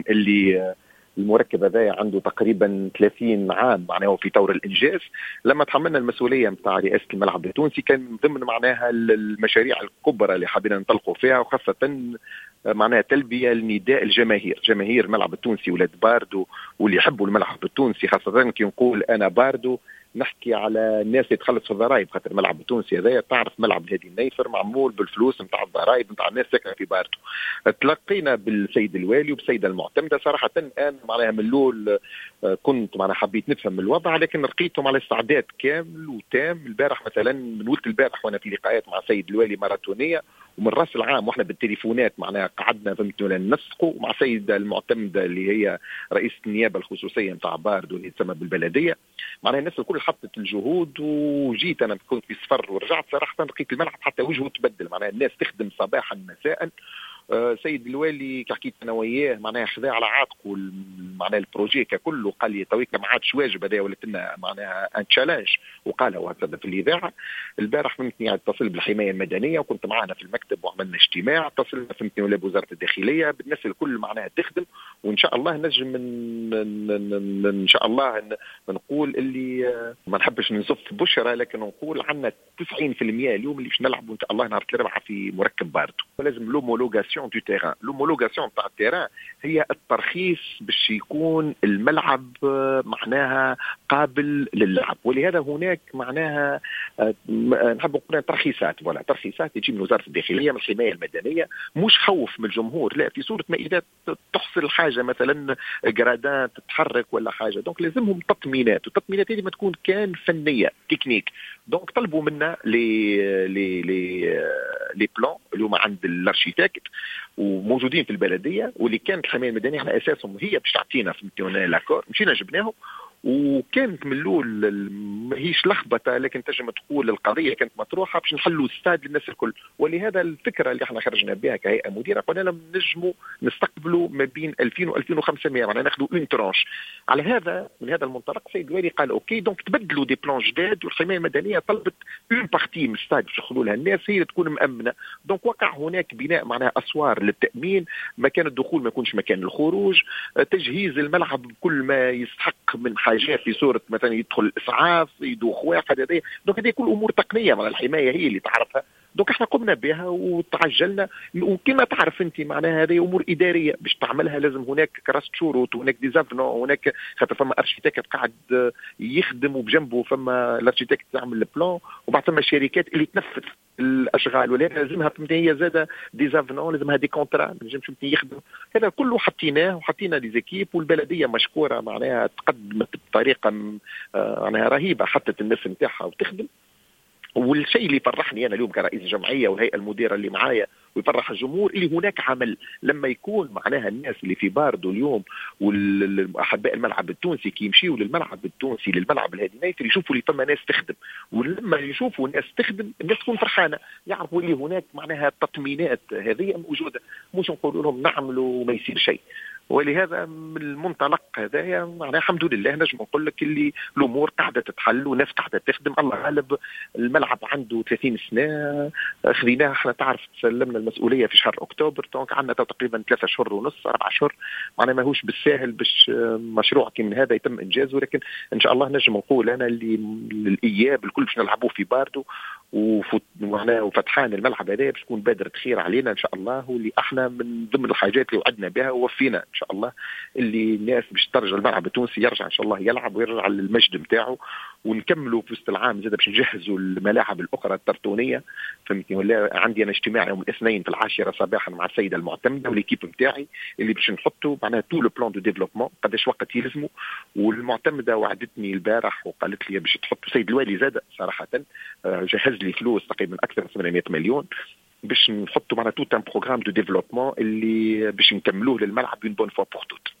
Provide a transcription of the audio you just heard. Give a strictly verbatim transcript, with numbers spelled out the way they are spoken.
اللي المركب هذا عنده تقريبا ثلاثين عام معناه في طور الانجاز. لما تحملنا المسؤوليه نتاع رئاسه الملعب التونسي كان من ضمن معناها المشاريع الكبرى اللي حابين ننطلقوا فيها، وخاصه معناها تلبيه لنداء الجماهير، جماهير الملعب التونسي ولاد باردو واللي يحبوا الملعب التونسي، خاصه كي نقول انا باردو نحكي على الناس اللي تخلص في الضرائب، خاطر الملعب التونسي هذايا تعرف ملعب الهادي النيفر معمول بالفلوس نتاع الضرائب نتاع الناس ساكنه في باردو. تلقينا بالسيد الوالي وبالسيده المعتمده، صراحه انا معناها من الاول كنت معناها حبيت نفهم الوضع، لكن لقيتهم على استعداد كامل وتام. البارح مثلا من ولت البارح وانا في لقاءات مع السيد الوالي ماراثونيه، ومن راس العام واحنا بالتليفونات معناها قعدنا فهمتوا ننسقوا مع السيده المعتمده اللي هي رئيسه النيابه الخصوصيه نتاع باردو اللي تسمى بالبلديه. معناها الناس الكل حطت الجهود، وجيت انا كنت في سفر ورجعت صراحه لقيت الملعب حتى وجهه تبدل، معناها الناس تخدم صباحا مساء. أه سيد الوالي كي حكيت انا وياه معناها خذا على عاتقه معناها البروجي ككله، قال لي تويك ما عادش واجب هذا ولات لنا معناها ان تشالنج، وقالها هكذا في الاذاعه. البارح فهمتني اتصل بالحمايه المدنيه وكنت معنا في المكتب وعملنا اجتماع، اتصلنا فهمتني ولا بوزاره الداخليه بالناس الكل معناها تخدم، وان شاء الله نجم من ان شاء الله نقول اللي ما نحبش نزف بشرى، لكن نقول عندنا تسعين بالمئة اليوم اللي باش نلعبوا ان شاء الله نهار الاربعاء في مركب باردو. ولازم لومولوغاسيون دو تيران، لومولوغاسيون تاع التيران هي الترخيص باش يكون الملعب معناها قابل للعب، ولهذا هناك معناها نحب نقول ترخيصات، ولا ترخيصات تجي من وزاره الداخليه من الحمايه المدنيه، مش خوف من الجمهور، لا، في صوره ما اذا تحصل حاجه مثلا جرادان تتحرك ولا حاجه، دونك لازمهم تطمينات، والتطمينات هذه ما تكون كان فنيه تكنيك. دونك طلبوا منا لي لي لي لي بلان اللي هما عند الارشيتكت وموجودين في البلديه، واللي كانت الحمايه المدنيه على اساسهم هي باش تعطينا في لاكور، مشينا جبناهم. وكانت من الاول ماهيش لخبطه، لكن تنجم تقول القضيه كانت مطروحه باش نحلوا استاد للناس الكل، ولهذا الفكره اللي احنا خرجنا بها كهيئه مديره قلنا لهم نجموا نستقبلوا ما بين ألفين و ألفين وخمسمائة، معناها ناخذوا اون ترانش. على هذا من هذا المنطلق السيد الوالي قال اوكي، دونك تبدلوا دي بلان جداد، والحمايه المدنيه طلبت اون بارتي من الاستاد باش يدخلوا لها الناس هي تكون مامنه. دونك وقع هناك بناء معناها اسوار للتامين، مكان الدخول ما يكونش مكان الخروج، تجهيز الملعب بكل ما يستحق من حاجات في صوره مثلا يدخل الاسعاف يدوخ واحد هذه، دونك هذه كل امور تقنيه مع الحمايه هي اللي تعرفها. دونك احنا قمنا بها وتعجلنا، وكما تعرف انت معناها هذه امور اداريه باش تعملها لازم هناك كراس شروط وهناك ديزافنو، هناك خاطر فما ارشيتكت قاعد يخدم وبجنبه فما الارشيتكت يعمل البلان، وبعد ثم الشركات اللي تنفذ الاشغال، ولكن لازمها فهمتني هي زاده ديزافنو، لازمها دي كونترا ما نجمش يخدم. هذا كله حطيناه وحطينا لي زيكيب، والبلديه مشكوره معناها تقدمت بطريقه معناها رهيبه، حطت الناس نتاعها وتخدم. والشيء اللي فرحني انا اليوم كرئيس جمعيه والهيئه المديره اللي معايا ويفرح الجمهور اللي هناك عمل، لما يكون معناها الناس اللي في باردو اليوم واحباء الملعب التونسي كي يمشيوا للملعب التونسي للملعب الهادي النيفر يشوفوا اللي فما ناس تخدم، ولما يشوفوا ناس تخدم الناس تكون فرحانه، يعرفوا اللي هناك معناها التطمينات هذه موجوده، مش نقولوا لهم نعملوا وما يصير شيء. ولهذا من المنطلق هذايا معناها الحمد لله نجم نقول لك اللي الامور قاعده تتحل والناس قاعده تخدم. الله غالب الملعب عنده ثلاثين سنه خذيناه احنا، تعرف تسلمنا المسؤوليه في شهر اكتوبر، دونك عندنا تقريبا ثلاثة شهور ونص اربع شهور، معناها ماهوش بالساهل باش مشروع كي من هذا يتم انجازه، لكن ان شاء الله نجم نقول انا اللي الاياب الكل باش نلعبوه في باردو وفتحان الملعب هذا باش تكون بادرة خير علينا ان شاء الله، واللي احنا من ضمن الحاجات اللي وعدنا بها ووفينا ان شاء الله، اللي الناس باش ترجع الملعب التونسي يرجع ان شاء الله يلعب ويرجع للمجد نتاعو، ونكملوا في وسط العام زاد باش نجهزوا الملاعب الاخرى الترتونيه فهمتني. ولا عندي انا اجتماع يوم الاثنين في العاشره صباحا مع السيده المعتمده والكيب نتاعي اللي باش نحطوا معناها تو لو بلان دو ديفلوبمون قداش وقت يلزموا، والمعتمده وعدتني البارح وقالت لي باش تحط السيد الوالي زاد صراحه جهز لي فلوس تقريبا اكثر من ثمانمائة مليون باش نحطوا معنا توت ان بروغرام دو ديفلوبمون اللي باش نكملوه للملعب اون بون فوا بور توت.